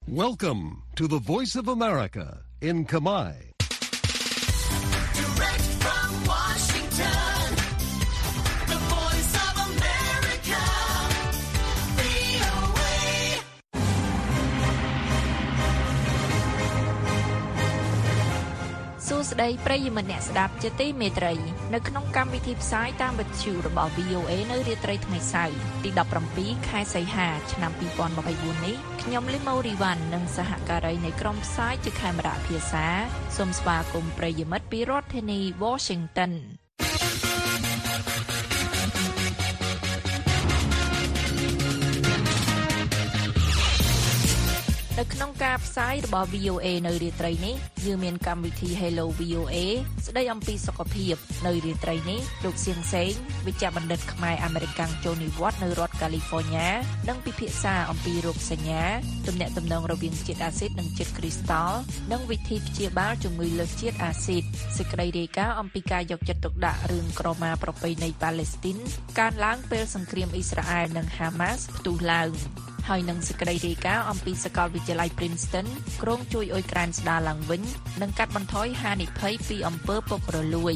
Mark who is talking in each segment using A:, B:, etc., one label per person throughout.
A: Welcome to the Voice of America in Kamai.
B: Direct from Washington, the Voice of America, VOA.
C: សួស្តីប្រិយមិត្តអ្នកស្ដាប់ជាទីមេត្រីនៅក្នុងកម្មវិធីផ្សាយតាមវិទ្យុរបស់ VOA នៅរាត្រីថ្ងៃសៅរ៍ទី17ខែសីហាឆ្នាំ2024នេះខ្ញុំលីម៉ូរីវ៉ាន់និងសហការីនៃក្រុមផ្សាយជាខេមរៈភាសាសូមស្វាគមន៍ប្រិយមិត្តពីរដ្ឋធានី Washingtonនៅក្នុងការផ្សាយរបស់ VOA នៅរាត្រីនេះយើងមានកម្មវិធី Hello VOA ស្ដីអំពីសុខភាពនៅរាត្រីនេះលោកសៀងសេងវិជ្ជបណ្ឌិតខ្មែរអាមេរិកាំងចូលនិវត្តន៍នៅរដ្ឋ California នឹងពិភាក្សាអំពីរោគសញ្ញាទំនាក់ទំនងរវាងជាតិអាស៊ីតនិងជាតិគ្រីស្តាល់និងវិធីព្យាបាលជំងឺលើសជាតិអាស៊ីតសេចក្តីរាយការណ៍អំពីការយកចិត្តទុកដាក់រឿងក្រមាប្រពៃណីប៉ាឡេស្ទីនកើនឡើងពេលសង្គ្រាមអ៊ីស្រាអែលនិងហាម៉ាស់ផ្ទុះឡើងហើយនឹងសេចក្តីរាយការណ៍អំពីសាកលវិទ្យាល័យ Princeton ក្រុងជួយអ៊ុយក្រែនស្ដារឡើងវិញនិងកាត់បន្ថយហានិភ័យពីអំពើពុករលួយ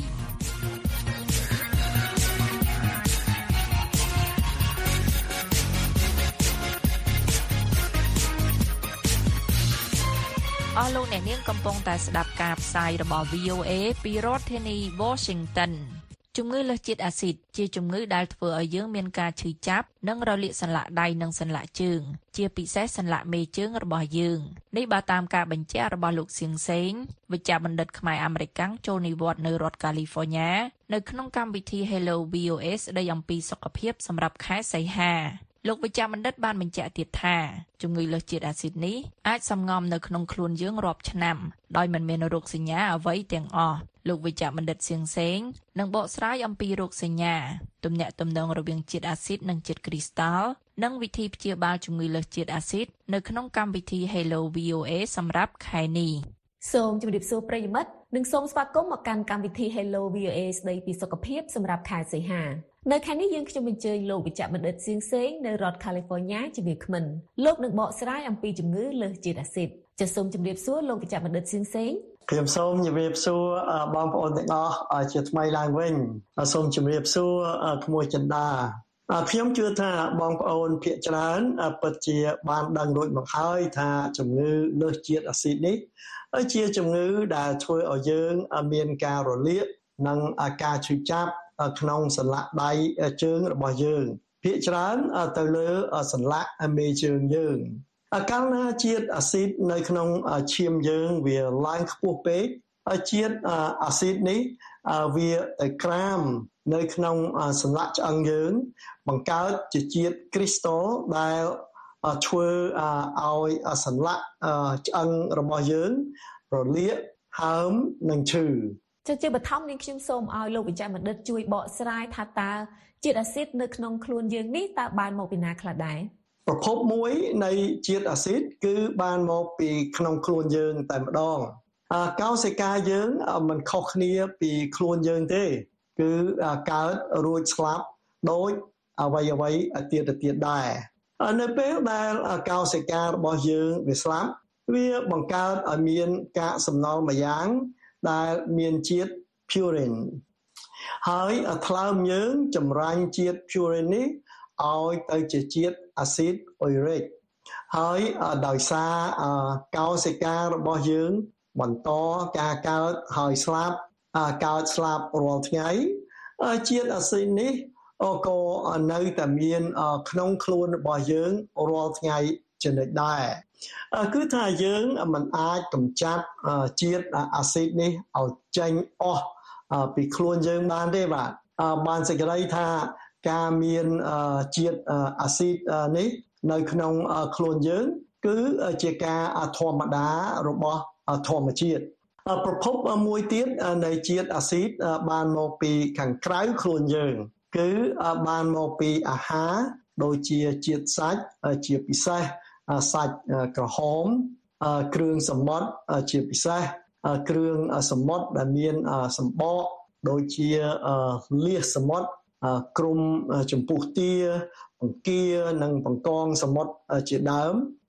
C: អស់លោកអ្នកនាងកំពុងតែស្ដាប់ការផ្សាយរបស់ VOA ពីរដ្ឋធានី Washingtonជំងឺលើសជាតិអាស៊ីតជាជំងឺដែលធ្វើឲ្យយើងមានការឈឺចាប់និងរលាកសន្លាក់ដៃនិងសន្លាក់ជើងជាពិសេសសន្លាក់មេជើងរបស់យើងនេះបើតាមការបញ្ជាក់របស់លោកសៀងសេងវិជ្ជបណ្ឌិតខ្មែរអាមេរិកាំងចូលនិវត្តន៍នៅរដ្ឋ California នៅក្នុងកម្មវិធី Hello VOA ស្ដីអំពីសុខភាពសម្រាប់ខែសីហាលោកវិជ្ជបណ្ឌិតបានបញ្ជាក់ទៀតថាជំងឺលើសជាតិអាស៊ីតនេះអាចសំងំនៅក្នុងខ្លួនយើងរាប់ឆ្នាំដោយមិនមានរោគសញ្ញាអ្វីទាំងអស់លោកវិជ្ជបណ្ឌិតសៀងសេងនឹងបកស្រាយអំពីរោគសញ្ញាទំនាក់ទំនងរវាងជាតិអាស៊ីតនិងជាតិគ្រីស្តាល់និងវិធីព្យាបាលជំងឺលើសជាតិអាស៊ីតនៅក្នុងកម្មវិធី Hello VOA សម្រាប់ខែនេះ
D: សូមជម្រាបសួរប្រិយមិត្តនិងសូមស្វាគមន៍មកកាន់កម្មវិធី Hello VOA ស្ដីពីសុខភាពសម្រាប់ខែសីហានៅខែនេះយើងខ្ញុំអញ្ជើញលោកវិជ្ជបណ្ឌិតសៀងសេងនៅរដ្ឋ California ជាវាគ្មិនលោកនឹងបកស្រាយអំពីជំងឺលើសជាតិអាស៊ីតចាសសូមជម្រាបសួរលោកវិជ្ជបណ្ឌិតសៀងសេង
E: ខ្ញុំសូមជម្រាបសួរបងប្អូនទាំងអស់ជាថ្មីឡើងវិញសូមជម្រាបសួរក្មួយចិន្តាខ្ញុំជឿថាបងប្អូនភាគច្រើនពិតជាបានដឹងរួចមកហើយថាជំងឺលើសជាតិអាស៊ីតនេះជាជំងឺដែលធ្វើឲ្យយើងមានការរលាកនិងការឈឺចាប់ក្នុងសន្លាក់ដៃជើងរបស់យើងភាគច្រើនទៅលើសន្លាក់មេជើងយើងកាលណាជាតិអាស៊ីតនៅក្នុងឈាមយើងវាឡើងខ្ពស់ពេកជាតិអាស៊ីតនេះវាទៅក្រាមនៅក្នុងសន្លាក់ឆ្អឹងយើងបង្កើតជាជាតិគ្រីស្តាល់ដែលធ្វើឲ្យសន្លាក់ឆ្អឹងរបស់យើងរលាកហើមនិងឈឺ
D: ជាបឋមនាងខ្ញុំសូមឲ្យលោកវិជ្ជបណ្ឌិតជួយបកស្រាយថាតើជាតិអាស៊ីតនៅក្នុងខ្លួនយើងនេះតើបានមកពីណាខ្លះដែរ
E: ប្រភពមួយនៃជាតិអាស៊ីតគឺបានមកពីក្នុងខ្លួនយើងតែម្ដងកោសិកាយើងមិនខុសគ្នាពីខ្លួនយើងទេគឺកើតរួចស្លាប់ដូចអ្វីទៀតដែរនៅពេលដែលកោសិការបស់យើងវាស្លាប់វាបង្កើតឲ្យមានកាកសំណល់មួយយ៉ាងដែលមានជាតិ purine ហើយថ្លើមយើងចម្រាញ់ជាតិ purine នេះឲ្យទៅជាជាតិអាស៊ីតអ៊ុយរិកហើយដោយសារកោសិការបស់យើងបន្តការកើតហើយស្លាប់កើតស្លាប់រាល់ថ្ងៃជាតិអាស៊ីតនេះក៏នៅតែមានក្នុងខ្លួនរបស់យើងរាល់ថ្ងៃជានិច្ចដែរគឺថាយើងមិនអាចកម្ចាត់ជាតិអាស៊ីតនេះឲ្យចេញអស់ពីខ្លួនយើងបានទេបានសេចក្តីថាការមានជាតិអាស៊ីតនេះនៅក្នុងខ្លួនយើងគឺជាការធម្មតារបស់ធម្មជាតិប្រភពមួយទៀតនៃជាតិអាស៊ីតបានមកពីខាងក្រៅខ្លួនយើងគឺបានមកពីអាហារដូចជាជាតិសាច់ជាពិសេសសាច់ក្រហមគ្រឿងសមុទ្រជាពិសេសគ្រឿងសមុទ្រដែលមានសម្បកដូចជាលៀសសមុទ្រក្រុមចម្ពោះទាបង្គានិងបង្កងសមុទ្រជាដើម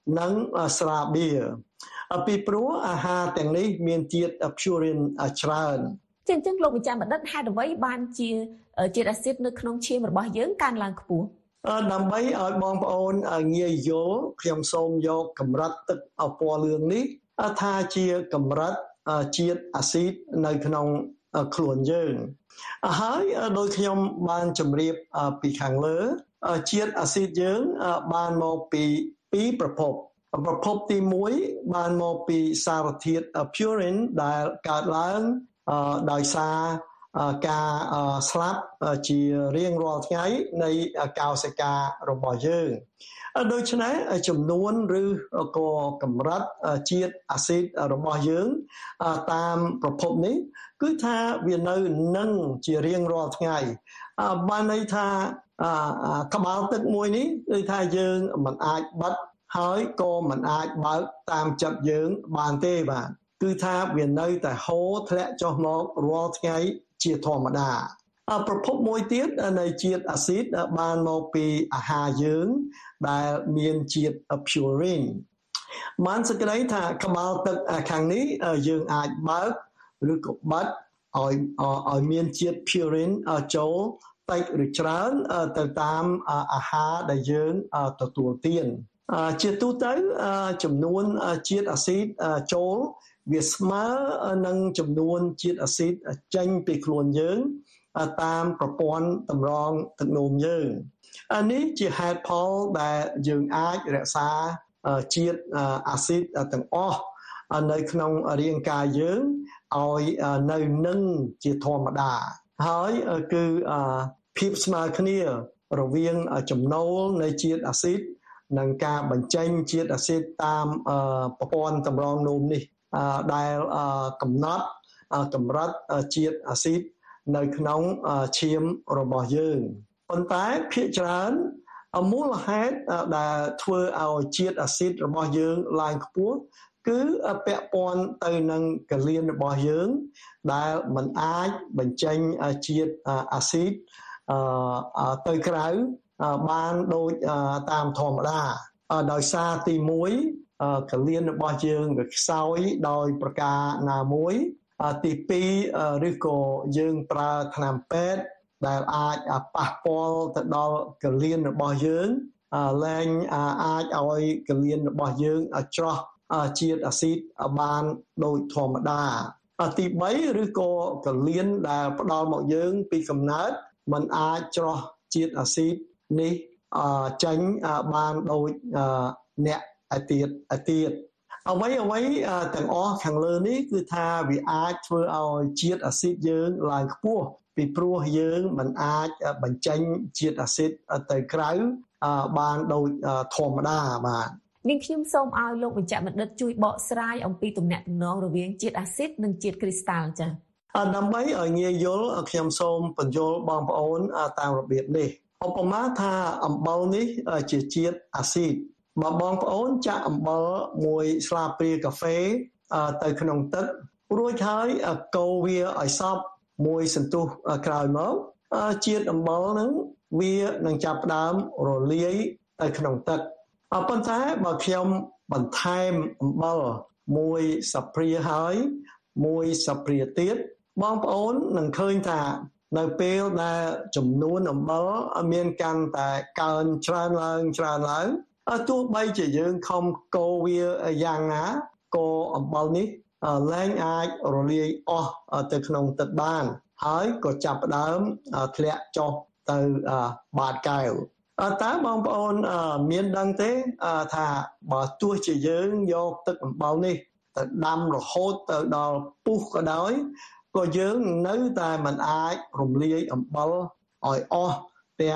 E: និងស្រាបៀរពីព្រោះអាហារទាំងនេះមានជាតិ purin ច្រើន
D: ចឹងលោកវិជ្ជាបណ្ឌិតហេតុអ្វីបានជាជាតិអាស៊ីតនៅក្នុងឈាមរបស់យើងកើនឡើងខ្ពស់
E: ដើម្បីឲ្យបងប្អូនងាយយល់ខ្ញុំសូមយកកម្រិតទឹកពណ៌លឿងនេះថាជាកម្រិតជាតិអាស៊ីតនៅក្នុងខ្លួនយើងហើយដោយខ្ញុំបានជម្រាបពីខាងលើជាតិអាស៊ីតយើងបានមកពីពីរប្រភពទី1បានមកពីសារធាតុ purin ដែលកើតឡើងដោយសារការស្លាប់ជារៀងរាល់ថ្ងៃនៃកោសិការបស់យើងដូច្នេះចំនួនឬក៏កម្រិតជាតិអាស៊ីតរបស់យើងតាមប្រភពនេះគឺថាវានៅនឹងជារៀងរាល់ថ្ងៃបានន័យថាក្បាលទឹកមួយនេះគឺថាយើងមិនអាចបិទហើយក៏មិនអាចបើកតាមចិត្តយើងបានទេបាទគឺថាវានៅតែហូរធ្លាក់ចុះមករាល់ថ្ងៃជាធម្មតាប្រភពមួយទៀតនៃជាតិអាស៊ីតបានមកពីអាហារយើងដែលមានជាតិ purin បានសេចក្តីថាក្បាលទឹកខាងនេះយើងអាចបើកឬក៏បិទឲ្យមានជាតិ purin ចូលតិចឬច្រើនទៅតាមអាហារដែលយើងទទួលទានជាទូទៅចំនួនជាតិអាស៊ីតចូលវាស្មើនឹងចំនួនជាតិអាស៊ីតចេញពីខ្លួនយើងតាមប្រព័ន្ធតម្រង់ទឹកនោមយើងនេះជាហេតុផលដែលយើងអាចរក្សាជាតិអាស៊ីតទាំងអស់នៅក្នុងរាងកាយយើងឲ្យនៅនឹងជាធម្មតាហើយគឺភាពស្មើគ្នារវាងចំណូលនៃជាតិអាស៊ីតនិងការបញ្ចេញជាតិអាស៊ីតតាមប្រព័ន្ធតម្រង់នោមនេះដែលកំណត់កម្រិតជាតិអាស៊ីតនៅក្នុងឈាមរបស់យើងប៉ុន្តែភាគច្រើនមូលហេតុដែលធ្វើឲ្យជាតិអាស៊ីតរបស់យើងឡើងខ្ពស់គឺពាក់ព័ន្ធទៅនឹងកលៀនរបស់យើងដែលមិនអាចបញ្ចេញជាតិអាស៊ីតទៅក្រៅបានដូចតាមធម្មតាដោយសារទី1កលៀនរបស់យើងវាខ្សោយដោយប្រការណាមួយទី2ឬក៏យើងប្រើថ្នាំពេទ្យដែលអាចប៉ះពាល់ទៅដល់កលៀនរបស់យើងលែងអាចឲ្យកលៀនរបស់យើងច្រោះជាតិអាស៊ីតបានដូចធម្មតាទី3ឬក៏កលៀនដែលផ្ដល់មកយើងពីកំណើតมันអាចច្រោះជាតិអាស៊ីតនេះចេញបានដូចអ្នកទៀតអ្វីទាំងអស់ខាងលើនេះគឺថាវាអាចធ្វើឲ្យជាតិអាស៊ីតយើងឡើងខ្ពស់ពីព្រោះយើងមិនអាចបញ្ចេញជាតិអាស៊ីតទៅក្រៅបានដូចធម្មតាបាទ
D: នាងខ្ញុំសូមឲ្យលោកវិជ្ជបណ្ឌិតជួយបកស្រាយអំពីទំនាក់ទំនងរវាងជាតិអាស៊ីតនិងជាតិគ្រីស្តាល់ចា៎
E: ដើម្បីឲ្យងាយយល់ខ្ញុំសូមបញ្យល់បងប្អូនតាមរបៀបនេះឧបមាថាអំបិលនេះជាជាតិអាស៊ីតបើបងប្អូនចាក់អំបិលមួយស្លាបព្រាកាហ្វេទៅក្នុងទឹករួចហើយកូរវាឲ្យសព្វមួយសន្ទុះក្រោយមកជាតិអំបិលហ្នឹងវានឹងចាប់ផ្ដើមរលាយទៅក្នុងទឹកប៉ុន្តែបើខ្ញុំបន្ថែមអំបិលមួយស្លាបព្រាហើយមួយស្លាបព្រាទៀតបងប្អូននឹងឃើញថានៅពេលដែលចំនួនអំបិលមានកាន់តែកើនច្រើនឡើងទោះបីជាយើងខំកូរវាយ៉ាងណាក៏អំបិលនេះលែងអាចរលាយអស់ទៅក្នុងទឹកបានហើយក៏ចាប់ផ្ដើមធ្លាក់ចុះទៅបាតកែវតើបងប្អូនមានដឹងទេថាបើទោះជាយើងយកទឹកអំបិលនេះទៅដាំរហូតទៅដល់ពុះក៏ដោយក៏យើងនៅតែមិនអាចរំលាយអំបិលឲ្យអស់ទាំង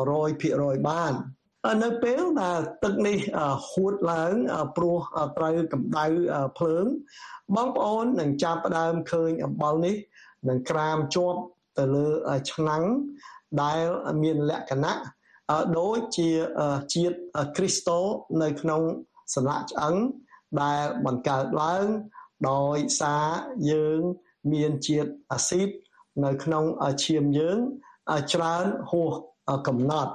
E: 100% បាននៅពេលដែលទឹកនេះហួតឡើងព្រោះត្រូវកម្ដៅភ្លើងបងប្អូននឹងចាប់ផ្ដើមឃើញអំបិលនេះនឹងក្រាមជាប់ទៅលើឆ្នាំងដែលមានលក្ខណៈដូចជាជាតិគ្រីស្តុលនៅក្នុងសន្លាក់ឆ្អឹងដែលបង្កើតឡើងដោយសារយើងមានជាតិអាស៊ីតនៅក្នុងឈាមយើងច្រើនហួសកំណត់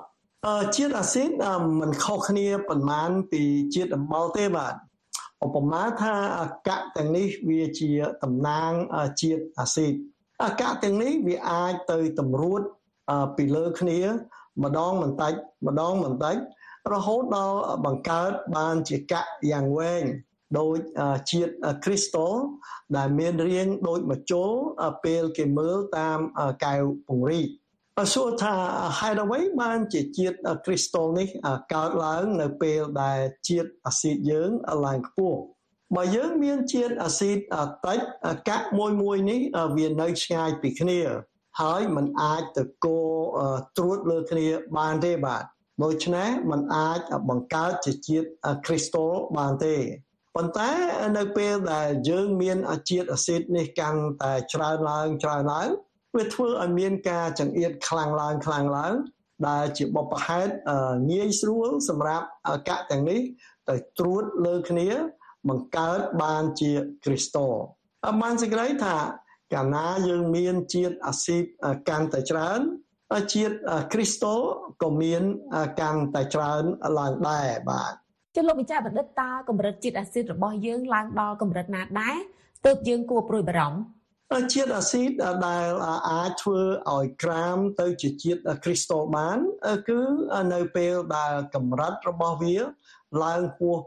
E: ជាតិអាស៊ីតមិនខុសគ្នាប៉ុន្មានពីជាតិអំបិលទេបាទឧបមាថាអាកាក់ទាំងនេះវាជាតំណាងជាតិអាស៊ីតអាកាក់ទាំងនេះវាអាចទៅតម្រួតពីលើគ្នាម្ដងបន្តិចម្ដងរហូតដល់បង្កើតបានជាកាក់យ៉ាងវែងដោយជាតិគ្រីស្តុលដែលមានរាងដូចម្ជុលពេលគេមើលតាមកែវពង្រីកសួរថាហេតុអ្វីបានជាជាតិគ្រីស្តុលនេះកើតឡើងនៅពេលដែលជាតិអាស៊ីតយើងឡើងខ្ពស់បើយើងមានជាតិអាស៊ីតតិចកាក់មួយនេះវានៅឆ្ងាយពីគ្នាហើយมันអាចទៅកោត្រួតលើគ្នាបានទេបាទដូច្នេះมันអាចបង្កើតជាជាតិគ្រីស្តុលបានទេប៉ុន្តែនៅពេលដែលយើងមានជាតិអាស៊ីតនេះកាន់តែច្រើនឡើងវាធ្វើឲ្យមានការចង្អៀតខ្លាំងឡើងដែលជាបបហេតុងាយស្រួលសម្រាប់កាក់ទាំងនេះទៅត្រួតលើគ្នាបង្កើតបានជាគ្រីស្តុលបានសេចក្តីថាកាលណាយើងមានជាតិអាស៊ីតកាន់តែច្រើនជាតិគ្រីស្តុលក៏មានកាន់តែច្រើនឡើងដែរបាទ
D: ចុះលោកវិចារបណ្ឌិតតើកម្រិតជាតិអាស៊ីតរបស់យើងឡើងដល់កម្រិតណាដែរទើបយើងគួរព្រួយបារម្ភ
E: ជាតិអាស៊ីតដែលអាចធ្វើឲ្យក្រាមទៅជាជាតិគ្រីស្តុលបានគឺនៅពេលដែលកម្រិតរបស់វាឡើងហួស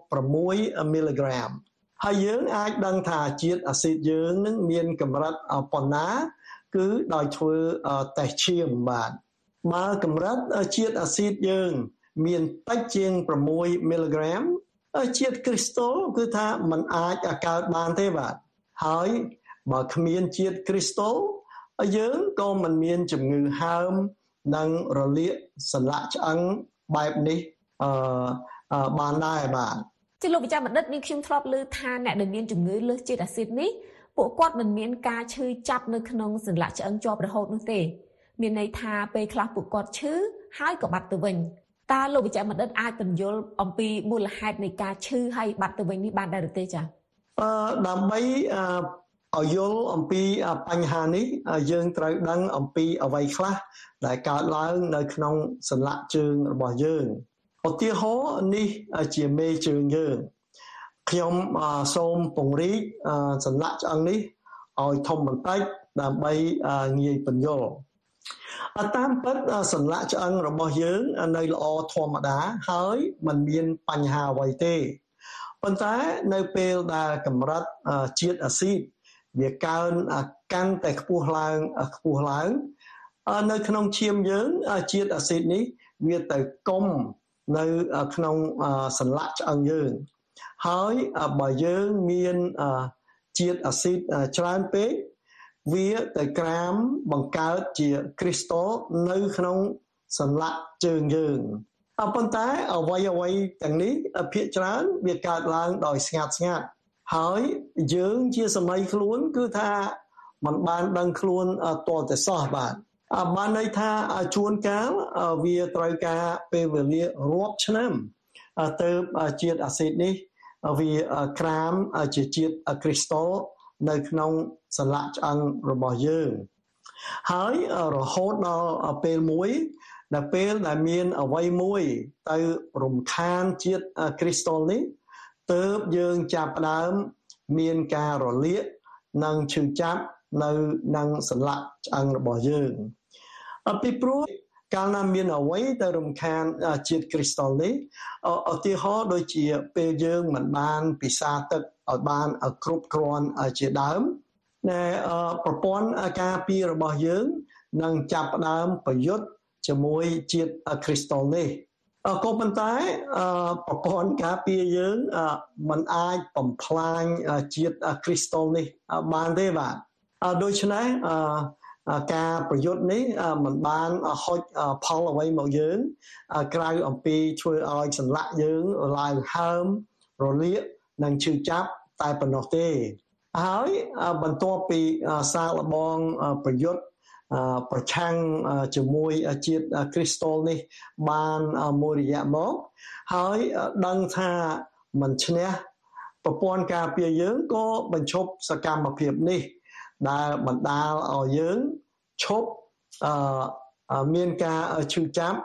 E: 6មីលីក្រាមហើយយើងអាចដឹងថាជាតិអាស៊ីតយើងនឹងមានកម្រិតប៉ុណ្ណាគឺដោយធ្វើតេស្តឈាមបាទបើកម្រិតជាតិអាស៊ីតយើងមានតិចជាង6មីលីក្រាមជាតិគ្រីស្តុលគឺថាมันអាចកើតបានទេបាទហើយបើគ្មានជាតិគ្រីស្តុលយើងក៏មិនមានជំងឺហើមនិងរលាកសន្លាក់ឆ្អឹងបែបនេះបានដែរបាទ
D: ជាលោកវិចារបណ្ឌិតនេះខ្ញុំធ្លាប់ឮថាអ្នកដែលមានជំងឺលើសជាតិអាស៊ីតនេះពួកគាត់មិនមានការឈឺចាប់នៅក្នុងសន្លាក់ឆ្អឹងជាប់រហូតនោះទេមានន័យថាពេលខ្លះពួកគាត់ឈឺហើយក៏បាត់ទៅវិញតើលោកវិចារបណ្ឌិតអាចបញ្យល់អំពីមូលហេតុនៃការឈឺហើយបាត់ទៅវិញនេះបានដែរឬទេចា៎
E: ដើម្បីឲ្យយល់អំពីបញ្ហានេះយើងត្រូវដឹងអំពីអ្វីខ្លះដែលកើតឡើងនៅក្នុងសន្លាក់ជើងរបស់យើងឧទាហរណ៍នេះជាមេជើងយើងខ្ញុំសូមពង្រីកសន្លាក់ឆ្អឹងនេះឲ្យធំបន្តិចដើម្បីងាយបញ្យល់តាមពិតសន្លាក់ឆ្អឹងរបស់យើងនៅល្អធម្មតាហើយมันមានបញ្ហាអ្វីទេប៉ុន្តែនៅពេលដែលកម្រិតជាតិអាស៊ីតវាកើនកាន់តែខ្ពស់ឡើងនៅក្នុងឈាមយើងជាតិអាស៊ីតនេះវាទៅគុំនៅក្នុងសន្លាក់ឆ្អឹងយើងហើយបើយើងមានជាតិអាស៊ីតច្រើនពេកវាទៅក្រាមបង្កើតជាគ្រីស្តុលនៅក្នុងសន្លាក់ជើងយើងប៉ុន្តែអ្វីទាំងនេះភាគច្រើនវាកើតឡើងដោយស្ងាត់ហើយយើងជាសម័យខ្លួនគឺថាมันបានដឹងខ្លួនទាល់តែសោះបាទបានន័យថាជួនកាលវាត្រូវការពេលវេលារាប់ឆ្នាំទៅជាតិអាស៊ីតនេះវាក្រាមជាជាតិគ្រីស្តុលនៅក្នុងសន្លាក់ឆ្អឹងរបស់យើងហើយរហូតដល់ពេលមួយដល់ពេលដែលមានអ្វីមួយទៅរំខានជាតិគ្រីស្តុលនេះទើបយើងចាប់ផ្ដើមមានការរលាកនិងឈឺចាប់នៅនឹងសន្លាក់ឆ្អឹងរបស់យើងពីព្រោះកាលណាមានអ្វីទៅរំខានជាតិគ្រីស្តុលនេះឧទាហរណ៍ដូចជាពេលយើងមិនបានពិសាទឹកឲ្យបានគ្រប់គ្រាន់ជាដើមប្រព័ន្ធការពាររបស់យើងនឹងចាប់ផ្ដើមប្រយុទ្ធជាមួយជាតិគ្រីស្តុលនេះក៏ប៉ុន្តែប្រព័ន្ធការពារយើងមិនអាចបំផ្លាញជាតិគ្រីស្តុលនេះបានទេបាទដូច្នេះការប្រយុទ្ធនេះមិនបានហុចផលអ្វីមកយើងក្រៅអំពីធ្វើឲ្យសន្លាក់យើងឡើងហើមរលាកនិងឈឺចាប់តែប៉ុណ្ណោះទេហើយបន្ទាប់ពីសាកល្បងប្រយុទ្ធប្រឆាំងជាមួយជាតិគ្រីស្តុលនេះបានមួយរយៈមកហើយដឹងថាមិនឈ្នះប្រព័ន្ធការពារយើងក៏បញ្ឈប់សកម្មភាពនេះដែលបណ្ដាលឲ្យយើងឈប់មានការឈឺចាប់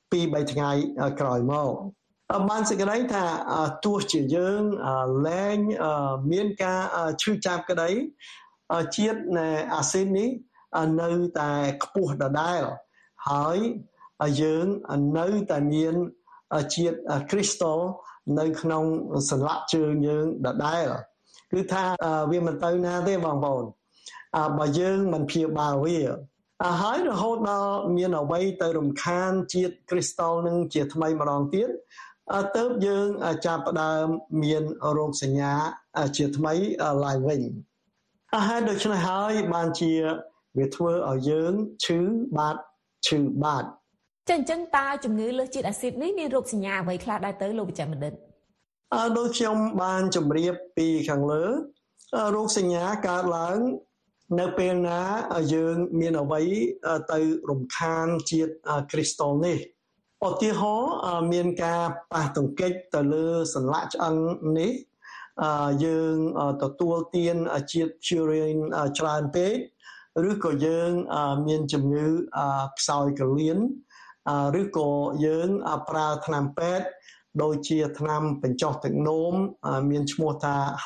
E: 2-3 ថ្ងៃក្រោយមកបានសេចក្តីថាទោះជាយើងលែងមានការឈឺចាប់ក្តីជាតិនៃអាស៊ីតនេះនៅតែខ្ពស់ដដែលហើយយើងនៅតែមានជាតិគ្រីស្ទ័លនៅក្នុងសន្លាក់ជើងយើងដដែលគឺថាវាមិនទៅណាទេបងប្អូនបើយើងមិនព្យាបាលវាហើយរហូតដល់មានអ្វីទៅរំខានជាតិគ្រីស្ទ័លនឹងជាថ្មីម្ដងទៀតទើបយើងចាប់ផ្ដើមមានរោគសញ្ញាជាថ្មីឡើងវិញហើយដូច្នេះហើយបានជាវាធ្វើឲ្យយើងឈឺបាត់
D: ចាអញ្ចឹងតើជំងឺលើសជាតិអាស៊ីតនេះមានរោគសញ្ញាអ្វីខ្លះដែរទៅលោកវិជ្ជបណ្ឌិត
E: ដូចខ្ញុំបានជម្រាបពីខាងលើរោគសញ្ញាកើតឡើងនៅពេលណាយើងមានអ្វីទៅរំខានជាតិគ្រីស្ទ័លនេះឧទាហរណ៍មានការប៉ះទង្គិចទៅលើសន្លាក់ឆ្អឹងនេះយើងទទួលទានជាតិ purine ច្រើនពេកឬក៏យើងមានជំងឺខ្សោយក្រលៀនឬក៏យើងប្រើថ្នាំពេទ្យដូចជាថ្នាំបញ្ចុះទឹកនោមមានឈ្មោះថា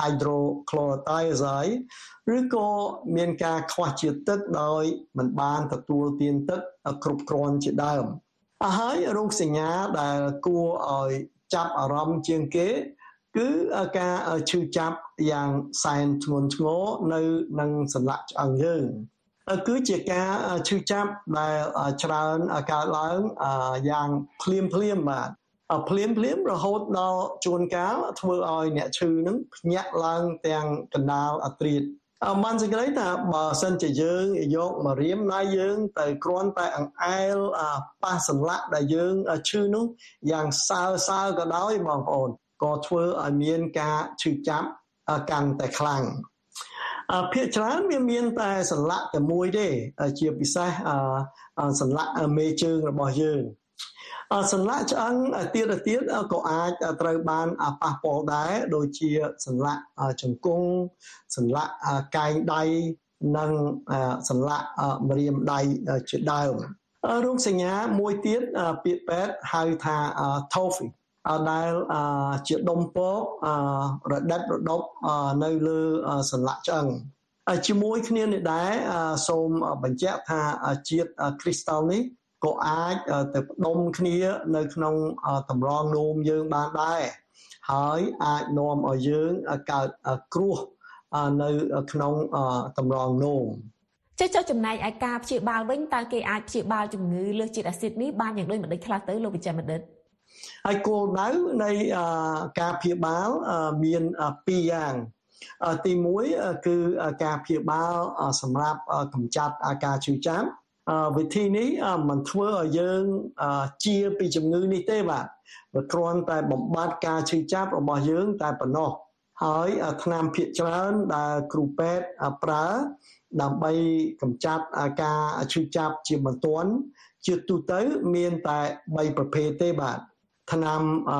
E: hydrochlorothiazide ឬក៏មានការខ្វះជាតិទឹកដោយមិនបានទទួលទានទឹកគ្រប់គ្រាន់ជាដើមហើយរោគសញ្ញាដែលគួរឲ្យចាប់អារម្មណ៍ជាងគេគឺការឈឺចាប់យ៉ាងសែនធ្ងន់ធ្ងរនៅនឹងសន្លាក់ឆ្អឹងយើងគឺជាការឈឺចាប់ដែលច្រើនកើតឡើងយ៉ាងភ្លាមបាទភ្លាមរហូតដល់ជួនកាលធ្វើឲ្យអ្នកឈឺនឹងភ្ញាក់ឡើងទាំងកណ្ដាលអាត្រៀតបានសេចក្តីថាបើសិនជាយើងយកមករៀមដៃយើងទៅគ្រាន់តែអង្អែលប៉ះសន្លាក់ដែលយើងឈឺនោះយ៉ាងសើក៏ដោយបងប្អូនក៏ធ្វើឲ្យមានការឈឺចាប់កាន់តែខ្លាំងភាគច្រើនវាមានតែសន្លាក់តែមួយទេជាពិសេសសន្លាក់មេជើងរបស់យើងសន្លាក់ឆ្អឹងទៀតក៏អាចត្រូវបានប៉ះពាល់ដែរដូចជាសន្លាក់ជង្គង់សន្លាក់កែងដៃនិងសន្លាក់ម្រាមដៃជាដើមរោគសញ្ញាមួយទៀតពាក្យពេទ្យហៅថា tophi ដែលជាដុំពករដិតរដប់នៅលើសន្លាក់ឆ្អឹងជាមួយគ្នានេះដែរសូមបញ្ជាក់ថាជាតិគ្រីស្ទ័លនេះក៏អាចទៅផ្ដុំគ្នានៅក្នុងតម្រងនោមយើងបានដែរហើយអាចនាំឲ្យយើងកើតគ្រោះនៅក្នុងតម្រងនោម
D: ចុះចំណែកឯការព្យាបាលវិញតើគេអាចព្យាបាលជំងឺលើសជាតិអាស៊ីតនេះបានយ៉ាងដូចម្តេចខ្លះទៅលោកវិជ្ជបណ្ឌិត
E: ហើយគោលដៅនៃការព្យាបាលមាន2យ៉ាងទី1គឺការព្យាបាលសម្រាប់កម្ចាត់ការឈឺចាប់វិធីនេះមិនធ្វើឲ្យយើងជាពីជំងឺនេះទេបាទវាគ្រាន់តែបំបត្តិការឈឺចាប់របស់យើងតែប៉ុណ្ណោះហើយថ្នាំភាគច្រើនដែលគ្រូពេទ្យប្រើដើម្បីកម្ចាត់ការឈឺចាប់ជាបន្ទាន់ជាទូទៅមានតែ3ប្រភេទទេបាទថ្នាំ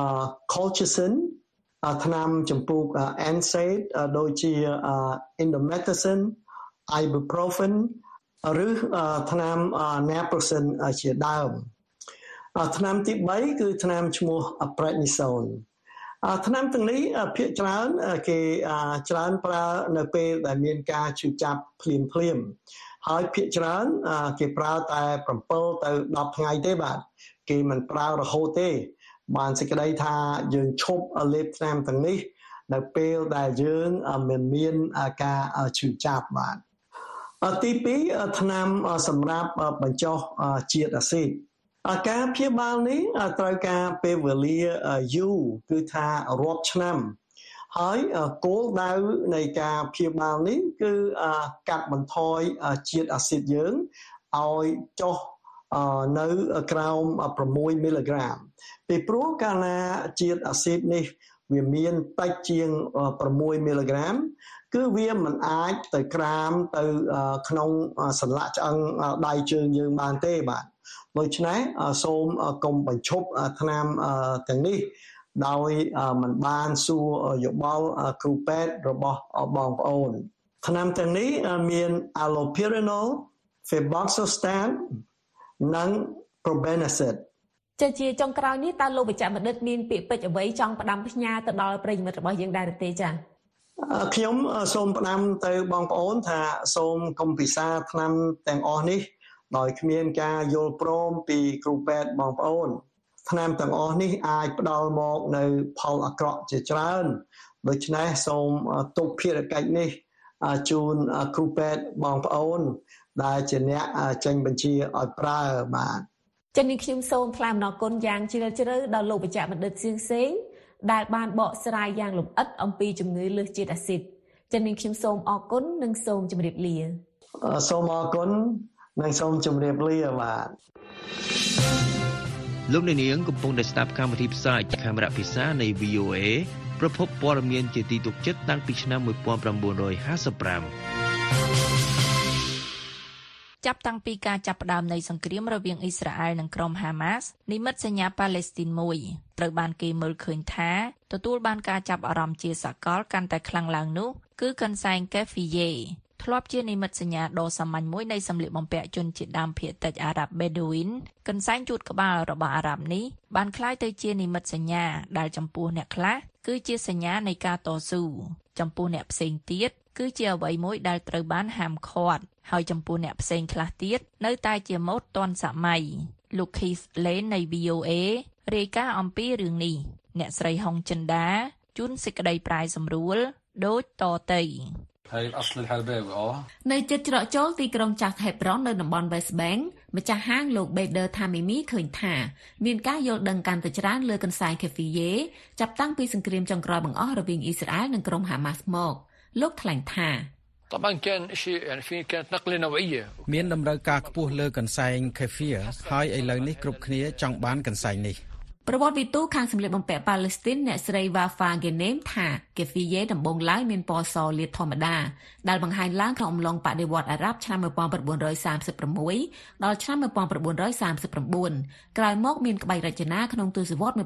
E: colchicine ថ្នាំចម្ពោះ NSAID ដូចជា indomethacin ibuprofen ឬថ្នាំ naproxen ជាដើមថ្នាំទី3គឺថ្នាំឈ្មោះ prednisone ថ្នាំទាំងនេះភាគច្រើនគេច្រើនប្រើនៅពេលដែលមានការឈឺចាប់ភ្លាមហើយភាគច្រើនគេប្រើតែ7ទៅ10ថ្ងៃទេបាទគេមិនប្រើរហូតទេបានសេចក្តីថាយើងឈប់លេបថ្នាំទាំងនេះនៅពេលដែលយើងមិនមានការឈឺចាប់បាទទី2ថ្នាំសម្រាប់បញ្ចុះជាតិអាស៊ីតការព្យាបាលនេះត្រូវការពេលវេលាយូរគឺថារាប់ឆ្នាំហើយគោលដៅនៃការព្យាបាលនេះគឺកាត់បន្ថយជាតិអាស៊ីតយើងឲ្យចុះនៅក្រោម6មីលីក្រាមពីព្រោះកាលណាជាតិអាស៊ីតនេះវាមានតិចជាង6មីលីក្រាមគឺវាមិនអាចទៅក្រាមទៅក្នុងសន្លាក់ឆ្អឹងដៃជើងយើងបានទេបាទដូច្នេះសូមកុំបញ្ឈប់ថ្នាំទាំងនេះដោយមិនបានសួរយោបល់គ្រូពេទ្យរបស់បងប្អូនថ្នាំទាំងនេះមាន allopurinol, febuxostat និង probenecid
D: ជាចុងក្រោយនេះតើលោកវិជ្ជបណ្ឌិតមានពាក្យពេចន៍អ្វីចង់ផ្ដាំផ្ញើទៅដល់ប្រិយមិត្តរបស់យើងដែរទេចា៎
E: ខ្ញុំសូមផ្ដាំទៅបងប្អូនថាសូមកុំពិសាថ្នាំទាំងអស់នេះដោយគ្មានការយល់ព្រមពីគ្រូពេទ្យបងប្អូនថ្នាំទាំងអស់នេះអាចផ្ដល់មកនៅផលអាក្រក់ជាច្រើនដូច្នេះសូមទុកភារកិច្ចនេះជូនគ្រូពេទ្យបងប្អូនដែលជាអ្នកចេញបញ្ជាឲ្យប្រើបាទ
D: ចា៎នេះខ្ញុំសូមថ្លែងអំណរគុណយ៉ាងជ្រាលជ្រៅដល់លោកវិជ្ជបណ្ឌិតសៀងសេងដែលបានបកស្រាយយ៉ាងលម្អិតអំពីជំងឺលើសជាតិអាស៊ីតចា៎នេះខ្ញុំសូមអរគុណនិងសូមជម្រាបលា
E: សូមអរគុណនិងសូមជម្រាបលាបាទ
F: លោកអ្នកនាងកំពុងតែស្ដាប់កម្មវិធីផ្សាយខេមរៈភាសានៃ VOA ប្រភពព័ត៌មានជាទីទុកចិត្តតាំងពីឆ្នាំ1955
C: ចាប់តាំងពីការចាប់ផ្ដើមនៃសង្គ្រាមរវាងអ៊ីស្រាអែលនិងក្រុមហាម៉ាសនិមិត្តសញ្ញាប៉ាឡេស្ទីនមួយត្រូវបានគេមើលឃើញថាទទួលបានការចាប់អារម្មណ៍ជាសកលកាន់តែខ្លាំងឡើងនោះគឺកន្សែងកេហ្វីយេធ្លាប់ជានិមិត្តសញ្ញាដ៏សាមញ្ញមួយនៃសម្លៀកបំពាក់ជនជាតិដើមភាគតិចអារ៉ាប់បេដូវីនកន្សែងជូតក្បាលរបស់អារ៉ាប់នេះបានក្លាយទៅជានិមិត្តសញ្ញាដែលចំពោះអ្នកខ្លះគឺជាសញ្ញានៃការតស៊ូចំពោះអ្នកផ្សេងទៀតគឺជាអ្វីមួយដែលត្រូវបានហាមឃាត់ហើយចំពោះអ្នកផ្សេងខ្លះទៀតនៅតែជាម៉ូដទាន់សម័យលោក Keith Lane នៃ VOA រាយការណ៍អំពីរឿងនេះអ្នកស្រីហុងចិន្តាជូនសេចក្តីប្រាយសម្រួលដូចតទៅ
D: នៅជិតច្រកចូលទីក្រុងចាស់ហេប្រុននៅតំបន់ West Bank ម្ចាស់ហាងលោក Bader Tamimi ឃើញថាមានការយល់ដឹងកាន់តែច្រើនលើកន្សែង Keffieh ចាប់តាំងពីសង្គ្រាមចុងក្រោយបង្អស់រវាងអ៊ីស្រាអែលនិងក្រុមហាម៉ាស់មកលោកថ្លែងថា
G: មានតម្រូវការខ្ពស់លើកន្សែង Keffieh ហើយឥឡូវនេះគ្រប់គ្នាចង់បានកន្សែងនេះ
D: ប្រវត្តិវិទូខាងសម្លៀកបំពាក់ប៉ាឡេស្ទីនអ្នកស្រី Wafa Ghanem ថា Keffieh ដំបូងឡើយមានពណ៌សលាតធម្មតាដែលបង្ហាញឡើងក្នុងអំឡុងបដិវត្តន៍អារ៉ាប់ឆ្នាំ1936ដល់ឆ្នាំ1939ក្រោយមកមានក្បាច់រចនាក្នុងទសវត្សរ៍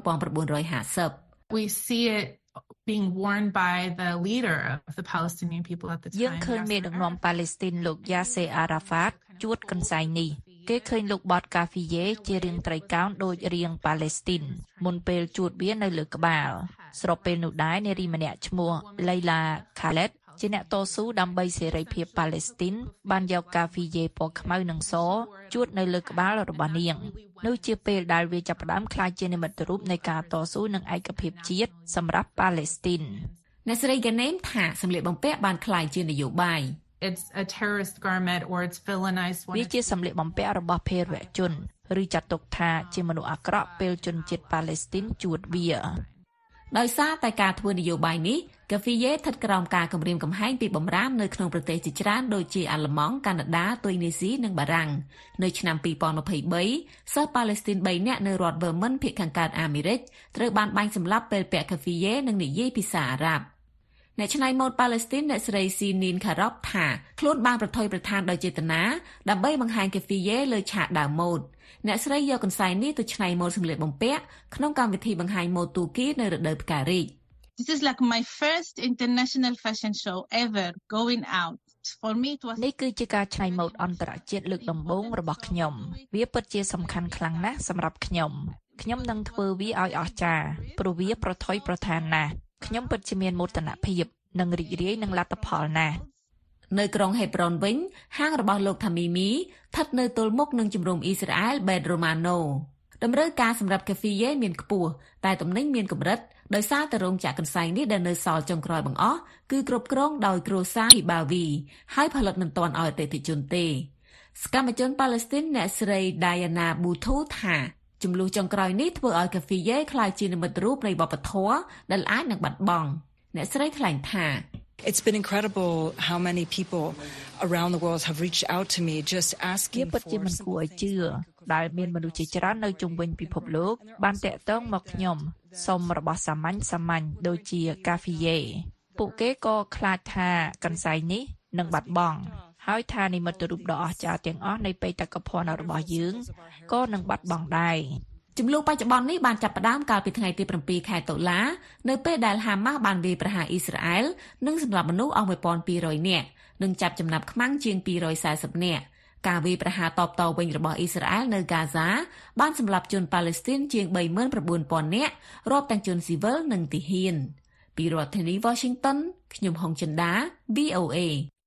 D: 1950
H: We see it being worn by the leader of the Palestinian people at the time
C: យើងឃើញមេដឹកនាំប៉ាឡេស្ទីនលោក Yasser Arafat ជួតកន្សែងនេះគេឃើញលោកបត Keffieh ជារាងត្រីកោណដូចរាងប៉ាឡេស្ទីនមុនពេលជួតវានៅលើក្បាលស្របពេលនោះដែរនារីម្នាក់ឈ្មោះ Leila Khaled ជាអ្នកតស៊ូដើម្បីសេរីភាពប៉ាឡេស្ទីនបានយក Keffieh ពណ៌ខ្មៅនិងសជួតនៅលើក្បាលរបស់នាងនោះជាពេលដែលវាចាប់ផ្ដើមក្លាយជានិមិត្តរូបនៃការតស៊ូនិងឯកភាពជាតិសម្រាប់ប៉ាឡេស្ទីន
D: អ្នកស្រី Ghanem ថាសម្លៀកបំពាក់បានក្លាយជានយោបាយ
H: It's a terrorist garment or it's villainized
C: វាជាសម្លៀកបំពាក់របស់ភេរវជនឬចាត់ទុកថាជាមនុស្សអាក្រក់ពេលជនជាតិប៉ាឡេស្ទីនជួតវា
D: ដោយសារតែការធ្វើនយោបាយនេះ Keffieh ស្ថិតក្រោមការគំរាមកំហែងពីបម្រាមនៅក្នុងប្រទេសជាច្រើនដូចជាអាល្លឺម៉ង់កាណាដាទុយនីស៊ីនិងបារាំងនៅឆ្នាំ2023សិស្សប៉ាឡេស្ទីន3នាក់នៅរដ្ឋ Vermont ភាគខាងកើតអាមេរិកត្រូវបានបាញ់សម្លាប់ពេលពាក់ Keffieh និងនិយាយភាសាអារ៉ាប់អ្នកច្នៃម៉ូដប៉ាឡេស្ទីនអ្នកស្រី Sinin Kharab ថាខ្លួនបានប្រថុយប្រថានដោយចេតនាដើម្បីបង្ហាញ Keffieh លើឆាកដើមម៉ូដអ្នកស្រីយកកន្សែងនេះទៅច្នៃម៉ូដសម្លៀកបំពាក់ក្នុងកម្មវិធីបង្ហាញម៉ូដទូគីនៅរដូវផ្ការីក
H: This is like my first international fashion show ever going out. For me it was
C: នេះគឺជាការច្នៃម៉ូដអន្តរជាតិលើកដំបូងរបស់ខ្ញុំវាពិតជាសំខាន់ខ្លាំងណាស់សម្រាប់ខ្ញុំនឹងធ្វើវាឲ្យអស្ចារ្យព្រោះវាប្រថុយប្រថានណាស់ខ្ញុំពិតជាមានមោទនភាពនិងរីករាយនឹងលទ្ធផលណាស់
D: នៅក្រុងហេប្រុនវិញហាងរបស់លោក Tamimi ស្ថិតនៅទល់មុខនឹងជំរំអ៊ីស្រាអែល Bet Romano តម្រូវការសម្រាប់ Keffieh មានខ្ពស់តែទំនិញមានកម្រិតដោយសារតែរោងចក្រកន្សែងនេះដែលនៅសល់ចុងក្រោយបង្អស់គឺគ្រប់គ្រងដោយគ្រួសារ Hibawi ហើយផលិតមិនទាន់ឲ្យអតិថិជនទេសកម្មជនប៉ាឡេស្ទីនអ្នកស្រី Diana Boutou ថាចំនួនចុងក្រោយនេះធ្វើឲ្យ Keffieh ក្លាយជានិមិត្តរូបនៃវប្បធម៌ដែលអាចនឹងបាត់បង់អ្នកស្រីថ្លែងថា
I: It's been incredible how many people around the world have reached out to me just asking for
C: ពិតជាមិនគួរឲ្យជឿដែលមានមនុស្សជាច្រើននៅជុំវិញពិភពលោកបានតាក់ទងមកខ្ញុំសុំរបស់សាមញ្ញដូចជា Keffieh ពួកគេក៏ខ្លាចថាកន្សែងនេះនឹងបាត់បង់ហើយថានិមិត្តរូបដ៏អស្ចារ្យទាំងអស់នៃបេតិកភណ្ឌរបស់យើងក៏នឹងបាត់បង់ដែរ
D: ចំនួនបច្ចុប្បន្ននេះបានចាប់ផ្ដើមកាលពីថ្ងៃទី7ខែតុលានៅពេលដែលហាម៉ាស់បានវាយប្រហារអ៊ីស្រាអែលនិងសម្លាប់មនុស្សអស់ 1200 នាក់និងចាប់ចំណាប់ខ្មាំងជាង240នាក់ការវាយប្រហារតបតវិញរបស់អ៊ីស្រាអែលនៅហ្គាហ្សាបានសម្លាប់ជនប៉ាឡេស្ទីនជាង 39,000 នាក់រាប់ទាំងជនស៊ីវិលនិងទាហានពីរដ្ឋធានី Washington ខ្ញុំហុងចិន្តា VOA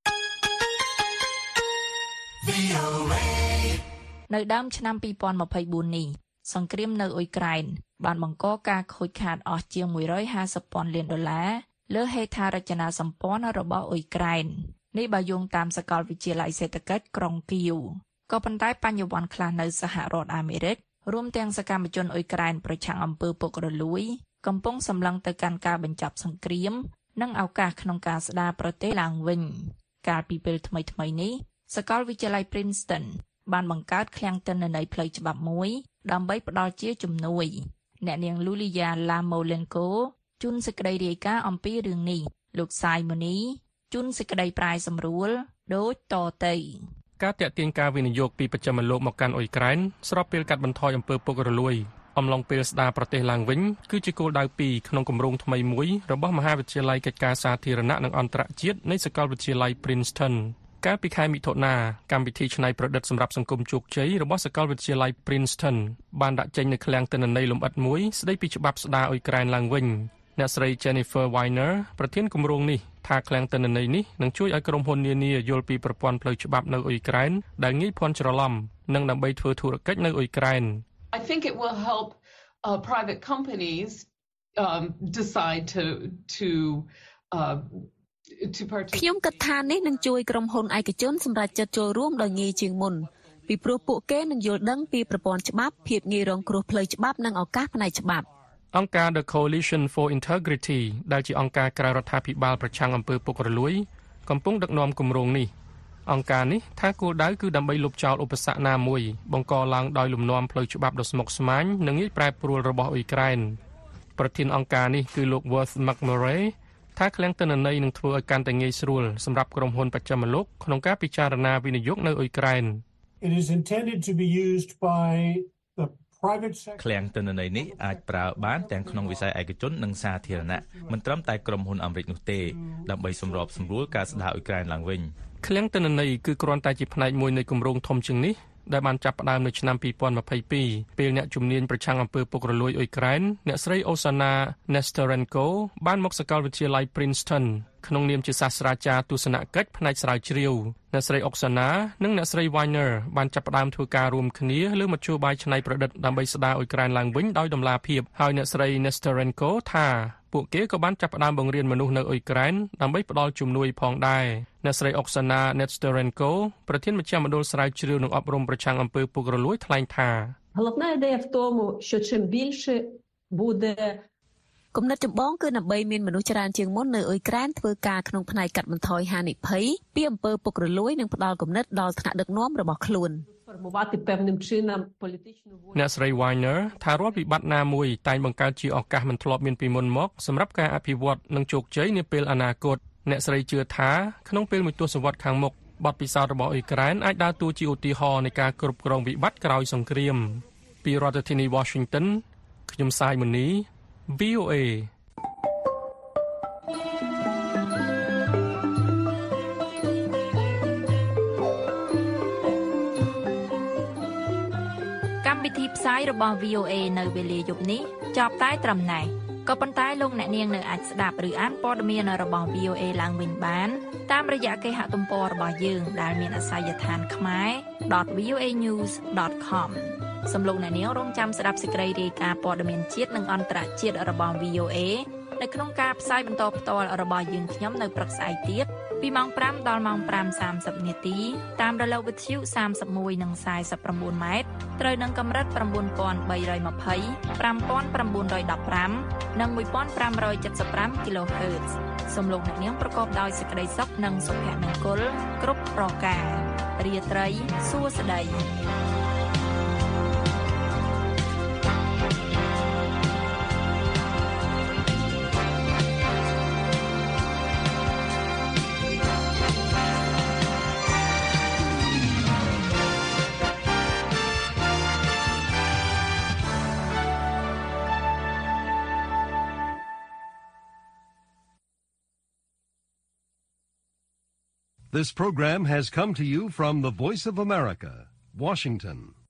C: នៅដើមឆ្នាំ2024នេះសង្គ្រាមនៅអ៊ុយក្រែនបានបង្កការខូចខាតអស់ជាង$150,000 លានលើហេដ្ឋារចនាសម្ព័ន្ធរបស់អ៊ុយក្រែននេះបើយោងតាមសាកលវិទ្យាល័យសេដ្ឋកិច្ចក្រុងគៀវក៏ប៉ុន្តែបញ្ញវន្តខ្លះនៅសហរដ្ឋអាមេរិករួមទាំងសកម្មជនអ៊ុយក្រែនប្រឆាំងអំពើពុករលួយកំពុងសម្លឹងទៅកាន់ការបញ្ចប់សង្គ្រាមនិងឱកាសក្នុងការស្ដារប្រទេសឡើងវិញកាលពីពេលថ្មីៗនេះសាកលវិទ្យាល័យ Princeton បានបង្កើតឃ្លាំងទិន្នន័យផ្លូវច្បាប់មួយដើម្បីផ្ដល់ជាជំនួយអ្នកនាង Lulia Lamolenko ជូនសេចក្តីរាយការណ៍អំពីរឿងនេះលោក Simoni ជូនសេចក្តីប្រាយសម្រួលដូចតទៅ
J: ការតាក់ទាញការវិនិយោគពីបច្ចិមលោកមកកាន់អ៊ុយក្រែនស្របពេលកាត់បន្ថយអំពើពុករលួយអំឡុងពេលស្ដារប្រទេសឡើងវិញគឺជាគោលដៅពីរក្នុងគម្រោងថ្មីមួយរបស់មហាវិទ្យាល័យកិច្ចការសាធារណៈនិងអន្តរជាតិនៃសាកលវិទ្យាល័យ Princeton កាលពីខែមិថុនាកម្មវិធីច្នៃប្រឌិតសម្រាប់សង្គមជោគជ័យរបស់សាកលវិទ្យាល័យ Princeton បានដាក់ចេញនូវឃ្លាំងទិន្នន័យលម្អិតមួយស្ដីពីច្បាប់ស្ដារអ៊ុយក្រែនឡើងវិញអ្នកស្រី Jennifer Weiner ប្រធានគម្រោងនេះថាឃ្លាំងទិន្នន័យនេះនឹងជួយឲ្យក្រុមហ៊ុននានាយល់ពីប្រព័ន្ធផ្លូវច្បាប់នៅអ៊ុយក្រែនដែលងាយភាន់ច្រឡំនិងដើម្បីធ្វើធុរកិច្ចនៅអ៊ុយក្រែន
K: I think it will help private companies decide to participate
D: ខ្ញុំគិតថានេះនឹងជួយក្រុមហ៊ុនឯកជនសម្រាប់ចិត្តចូលរួមដោយងាយជាងមុនពីព្រោះពួកគេនឹងយល់ដឹងពីប្រព័ន្ធច្បាប់ភាពងាយរងគ្រោះផ្លូវច្បាប់និងឱកាសផ្នែកច្បាប់
J: អង្គការ The Coalition for Integrity ដែលជាអង្គការក្រៅរដ្ឋាភិបាលប្រឆាំងអំពើពុករលួយកំពុងដឹកនាំគម្រោងនេះអង្គការនេះថាគោលដៅគឺដើម្បីលុបចោលឧបសគ្គណាមួយបង្កឡើងដោយលំនាំផ្លូវច្បាប់ដ៏ស្មុគស្មាញនិងងាយប្រែប្រួលរបស់អ៊ុយក្រែនប្រធានអង្គការនេះគឺលោក Worth McMurray ថាឃ្លាំងទិន្នន័យនឹងធ្វើឲ្យកាន់តែងាយស្រួលសម្រាប់ក្រុមហ៊ុនបច្ចិមលោកក្នុងការពិចារណាវិនិយោគនៅអ៊ុយក្រែន
L: It is intended to be used by the private sector
M: ឃ្លាំងទិន្នន័យនេះអាចប្រើបានទាំងក្នុងវិស័យឯកជននិងសាធារណៈមិនត្រឹមតែក្រុមហ៊ុនអាមេរិកនោះទេដើម្បីសម្របសម្រួលការស្ដារអ៊ុយក្រែនឡើងវិញ
J: ឃ្លាំងទិន្នន័យគឺគ្រាន់តែជាផ្នែកមួយនៃគម្រោងធំជាងនេះដែលបានចាប់ផ្ដើមនៅឆ្នាំ2022ពេលអ្នកជំនាញប្រឆាំងអំពើពុករលួយអ៊ុយក្រែនអ្នកស្រី Oksana Nesterenko បានមកសាកលវិទ្យាល័យ Princeton ក្នុងនាមជាសាស្ត្រាចារ្យទស្សនកិច្ចផ្នែកស្រាវជ្រាវអ្នកស្រី Oksana និងអ្នកស្រី Weiner បានចាប់ផ្ដើមធ្វើការរួមគ្នាលើមធ្យោបាយច្នៃប្រឌិតដើម្បីស្ដារអ៊ុយក្រែនឡើងវិញដោយតម្លាភាពហើយអ្នកស្រី Nesterenko ថាពួកគេក៏បានចាប់ផ្ដើមបង្រៀនមនុស្សនៅអ៊ុយក្រែនដើម្បីផ្ដល់ជំនួយផងដែរអ្នកស្រី Oksana Nesterenko ប្រធានមជ្ឈមណ្ឌលស្រាវជ្រាវនិងអប់រំប្រឆាំងអំពើពុករលួយថ្លែងថា
N: Головна ідея в тому, що чим більше буде
D: គំនិតចម្បងគឺដើម្បីមានមនុស្សច្រើនជាងមុននៅអ៊ុយក្រែនធ្វើការក្នុងផ្នែកកាត់បន្ថយហានិភ័យពីអំពើពុករលួយនិងផ្ដល់គំនិតដល់ថ្នាក់ដឹកនាំរបស់ខ្លួន
J: អ្នកស្រី Weiner ថារាល់វិបត្តិណាមួយតែងបង្កើតជាឱកាសមិនធ្លាប់មានពីមុនមកសម្រាប់ការអភិវឌ្ឍនិងជោគជ័យនាពេលអនាគតអ្នកស្រីជឿថាក្នុងពេលមួយទសវត្សរ៍ខាងមុខបទពិសោធន៍របស់អ៊ុយក្រែនអាចដើរតួជាឧទាហរណ៍នៃការគ្រប់គ្រងវិបត្តិក្រោយសង្គ្រាមពីរដ្ឋធានី Washington ខ្ញុំសាយមុនី VOA
C: កម្មវិធីផ្សាយរបស់ VOA នៅវេលាយប់នេះចប់តែត្រឹមណេះក៏ប៉ុន្តែលោកអ្នកនាងនៅអាចស្ដាប់ឬអានព័ត៌មានរបស់ VOA ឡើងវិញបានតាមរយៈគេហទំព័ររបស់យើងដែលមានអាសយដ្ឋានខ្មែរ.voanews.com សំឡេងអ្នកនាងរងចាំស្ដាប់សេចក្តីរាយការណ៍ព័ត៌មានជាតិនិងអន្តរជាតិរបស់ VOA នៅក្នុងការផ្សាយបន្តផ្ទាល់របស់យើងខ្ញុំនៅព្រឹកស្អែកទៀតពីម៉ោង 5 ដល់ម៉ោង 5:30 នាទីតាមរលកវិទ្យុ 31 និង 49 ម៉ែត្រត្រូវនឹងកម្រិត 9320 5915 និង 1575 kHz សំឡេងអ្នកនាងប្រកបដោយសេចក្តីសុខនិងសុភមង្គលគ្រប់ប្រការរាត្រីសួស្តី
A: This program has come to you from the Voice of America, Washington.